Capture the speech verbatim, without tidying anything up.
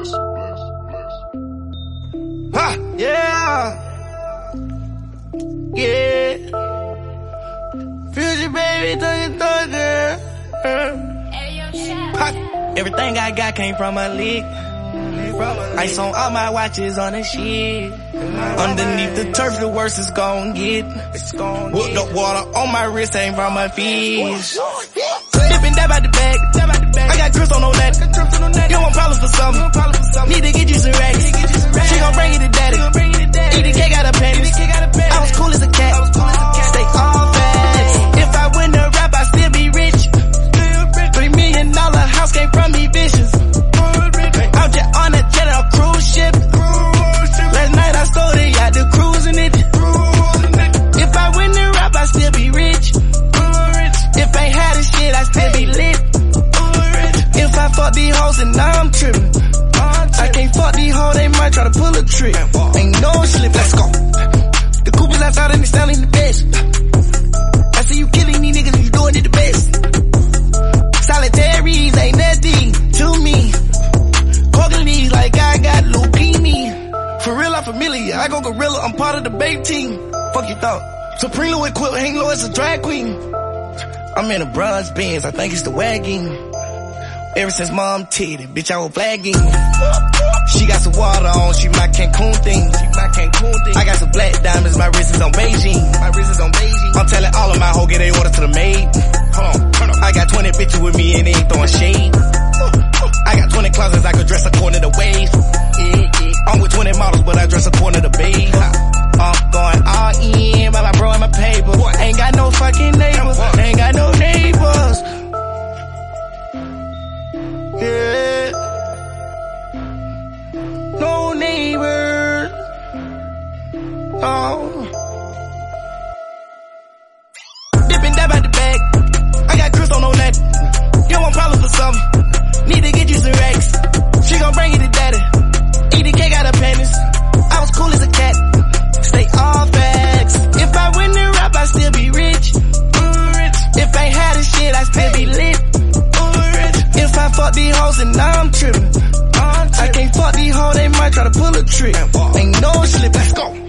Ha, yeah. Yeah. Future baby, don't you thought that? Everything I got came from a lick. Ice on all my watches on the shit. Underneath the turf, the worst it's gon' get. Whooped up water on my wrist, ain't from a fish. Dippin' dab out the bag. I got grips on no net. You want problems for something? Need to get you some racks. She gon' bring it to daddy. Eat the cake out of panties. I was cool as a cat. Stay all facts. If I win the rap, I still be rich. Three million dollar house came from me vicious. I'm just on a jet on a cruise ship. Last night I stole it, got the cruising it. If I win the rap, I still be rich. If I ain't had this shit, I still be lit. If I fuck these hoes, then now I'm tripping. I can't fuck these hoes, they might try to pull a trick. Ain't no slip, let's go. The coupe is outside and it's sounding the best. I see you killing these niggas, you doing it the best. Solitaries ain't nothing to me. Coggling like I got leukemia. For real, I'm familiar. I go gorilla, I'm part of the babe team. Fuck you thought. Supreme with quilt, hang low as a drag queen. I'm in a bronze Benz, I think it's the wagon. Ever since mom titty, bitch, I was flagging. She got some water on, she my Cancun thing. She my Cancun thing. I got some black diamonds, my wrist is on Beijing. My wrist is on Beijing. I'm telling all of my hoes, get they orders to the maid. Hold on, hold on. I got twenty bitches with me and they ain't throwing shade. I got twenty closets, I could dress according to the waist. I'm with twenty models, but I dress according to the babe. I'm going all in, by my bro and my paper. Ain't got no fucking neighbors, ain't got no neighbors. Yeah. No neighbors. Oh. Dippin' dab out the bag. I got Chris on no net. You want problems for something? Need to get you some racks. She gon' bring it to daddy. Eat the cake out of panties. I was cool as a cat. Stay all facts. If I win the rap, I still be rich. If I ain't had this shit, I still be lit. If I fuck these hoes, then now I'm tripping. I can't fuck these hoes, they might try to pull a trick. Ain't no slip, let's go.